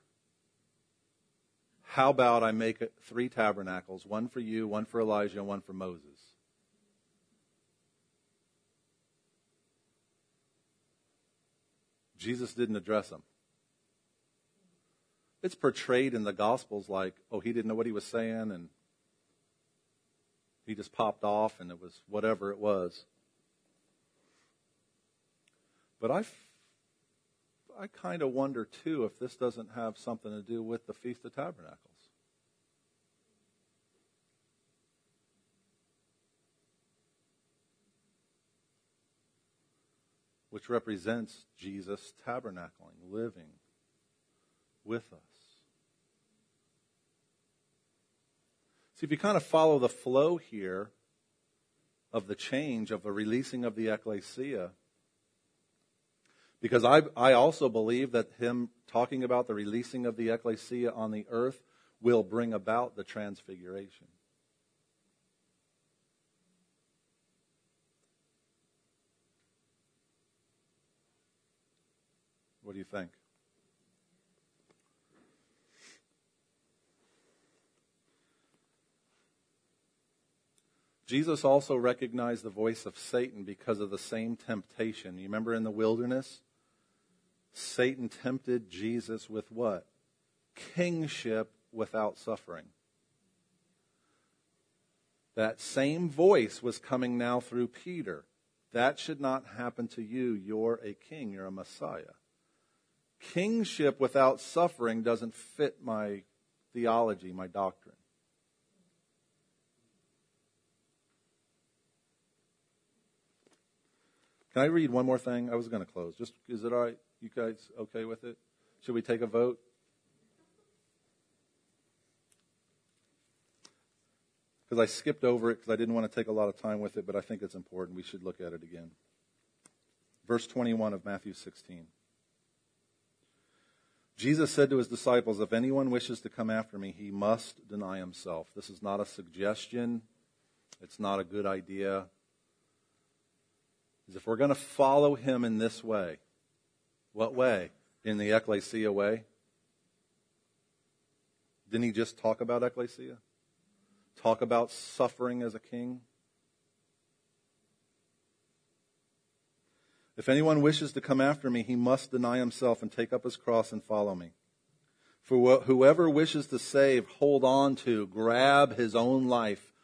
How about I make it three tabernacles, one for you, one for Elijah, and one for Moses? Jesus didn't address them. It's portrayed in the Gospels like, oh, he didn't know what he was saying, and he just popped off, and it was whatever it was. But I, I kind of wonder, too, if this doesn't have something to do with the Feast of Tabernacles. Which represents Jesus tabernacling, living with us. See, if you kind of follow the flow here of the change, of the releasing of the ecclesia, because I, I also believe that him talking about the releasing of the ecclesia on the earth will bring about the transfiguration. What do you think? Jesus also recognized the voice of Satan because of the same temptation. You remember in the wilderness? Satan tempted Jesus with what? Kingship without suffering. That same voice was coming now through Peter. That should not happen to you. You're a king. You're a Messiah. Kingship without suffering doesn't fit my theology, my doctrine. Can I read one more thing? I was going to close. Just, is it all right? You guys okay with it? Should we take a vote? Because I skipped over it because I didn't want to take a lot of time with it, but I think it's important. We should look at it again. Verse twenty-one of Matthew sixteen. Jesus said to his disciples, if anyone wishes to come after me, he must deny himself. This is not a suggestion. It's not a good idea. If we're going to follow him in this way, what way? In the ecclesia way? Didn't he just talk about ecclesia? Talk about suffering as a king? If anyone wishes to come after me, he must deny himself and take up his cross and follow me. For wh- whoever wishes to save, hold on to, grab his own life,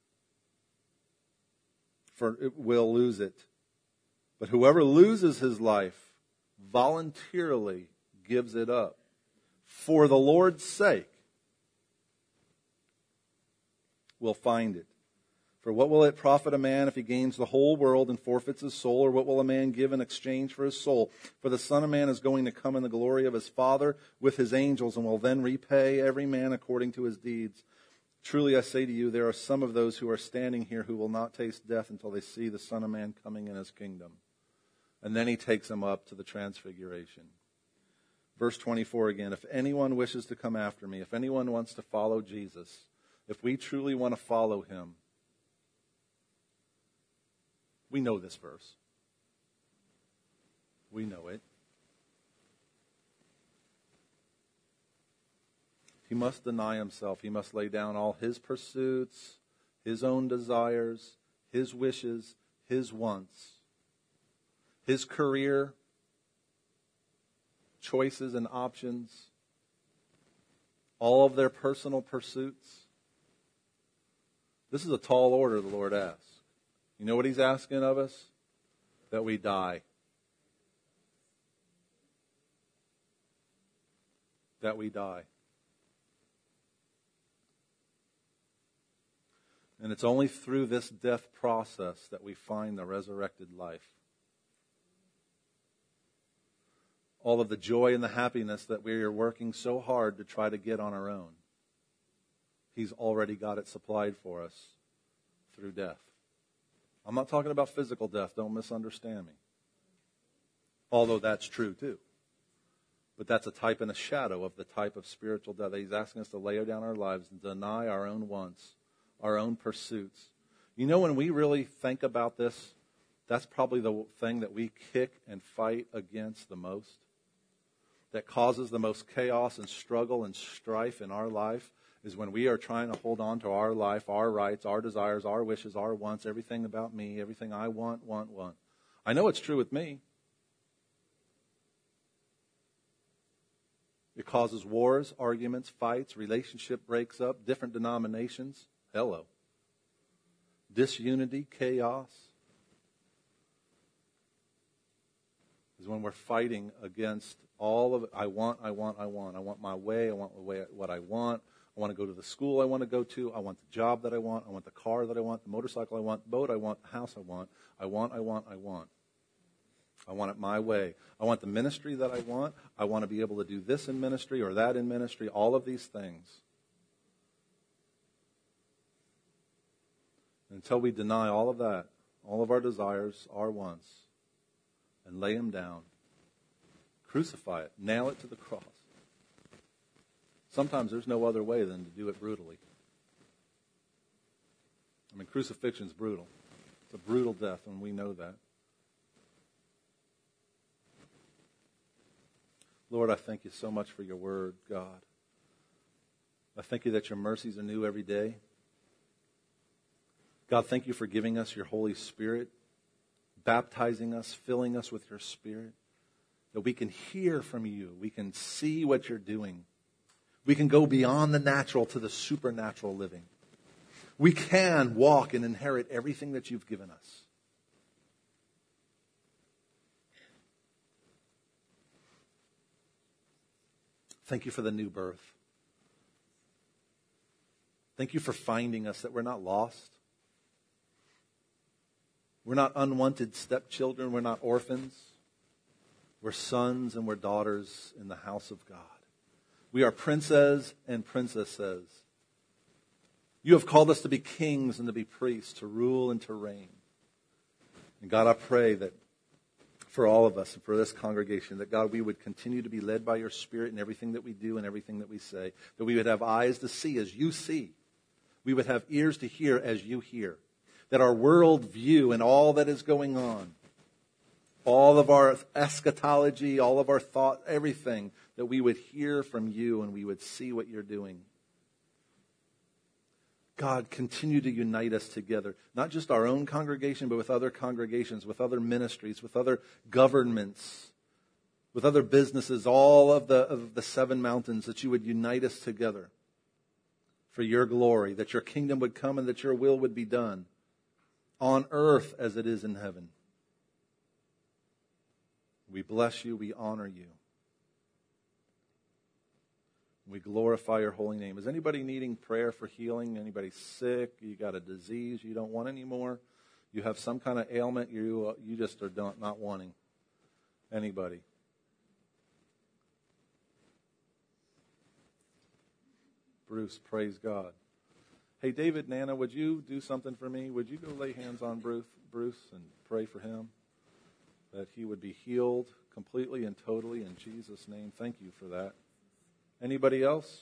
for it will lose it. But whoever loses his life voluntarily gives it up for the Lord's sake will find it. For what will it profit a man if he gains the whole world and forfeits his soul? Or what will a man give in exchange for his soul? For the Son of Man is going to come in the glory of his Father with his angels and will then repay every man according to his deeds. Truly I say to you, there are some of those who are standing here who will not taste death until they see the Son of Man coming in his kingdom. And then he takes them up to the transfiguration. Verse twenty-four again, if anyone wishes to come after me, if anyone wants to follow Jesus, if we truly want to follow him, we know this verse. We know it. He must deny himself. He must lay down all his pursuits, his own desires, his wishes, his wants, his career, choices and options, all of their personal pursuits. This is a tall order the Lord asks. You know what he's asking of us? That we die. That we die. And it's only through this death process that we find the resurrected life. All of the joy and the happiness that we are working so hard to try to get on our own. He's already got it supplied for us through death. I'm not talking about physical death. Don't misunderstand me. Although that's true too. But that's a type and a shadow of the type of spiritual death. He's asking us to lay down our lives and deny our own wants, our own pursuits. You know, when we really think about this, that's probably the thing that we kick and fight against the most, that causes the most chaos and struggle and strife in our life, is when we are trying to hold on to our life, our rights, our desires, our wishes, our wants, everything about me, everything I want, want, want. I know it's true with me. It causes wars, arguments, fights, relationship breaks up, different denominations. Hello. Disunity, chaos. Is when we're fighting against all of it. I want, I want, I want. I want my way. I want the way, what I want. I want to go to the school I want to go to. I want the job that I want. I want the car that I want, the motorcycle I want, the boat I want, the house I want. I want, I want, I want. I want it my way. I want the ministry that I want. I want to be able to do this in ministry or that in ministry, all of these things. Until we deny all of that, all of our desires, our wants, and lay them down, crucify it, nail it to the cross. Sometimes there's no other way than to do it brutally. I mean, crucifixion is brutal. It's a brutal death, and we know that. Lord, I thank you so much for your word, God. I thank you that your mercies are new every day. God, thank you for giving us your Holy Spirit, baptizing us, filling us with your Spirit, that we can hear from you. We can see what you're doing. We can go beyond the natural to the supernatural living. We can walk and inherit everything that you've given us. Thank you for the new birth. Thank you for finding us, that we're not lost. We're not unwanted stepchildren. We're not orphans. We're sons and we're daughters in the house of God. We are princes and princesses. You have called us to be kings and to be priests, to rule and to reign. And God, I pray that for all of us and for this congregation, that God, we would continue to be led by your Spirit in everything that we do and everything that we say. That we would have eyes to see as you see. We would have ears to hear as you hear. That our world view and all that is going on, all of our eschatology, all of our thought, everything, that we would hear from you and we would see what you're doing. God, continue to unite us together, not just our own congregation, but with other congregations, with other ministries, with other governments, with other businesses, all of the, of the seven mountains, that you would unite us together for your glory, that your kingdom would come and that your will would be done on earth as it is in heaven. We bless you, we honor you. We glorify your holy name. Is anybody needing prayer for healing? Anybody sick? You got a disease you don't want anymore? You have some kind of ailment you uh, you just are not, not wanting? Anybody? Bruce, praise God. Hey, David, Nana, would you do something for me? Would you go lay hands on Bruce, Bruce and pray for him? That he would be healed completely and totally in Jesus' name. Thank you for that. Anybody else?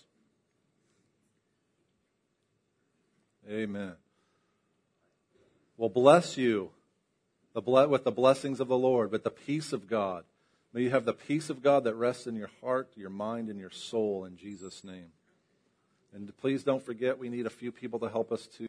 Amen. Well, bless you the ble- with the blessings of the Lord, with the peace of God. May you have the peace of God that rests in your heart, your mind, and your soul in Jesus' name. And please don't forget, we need a few people to help us to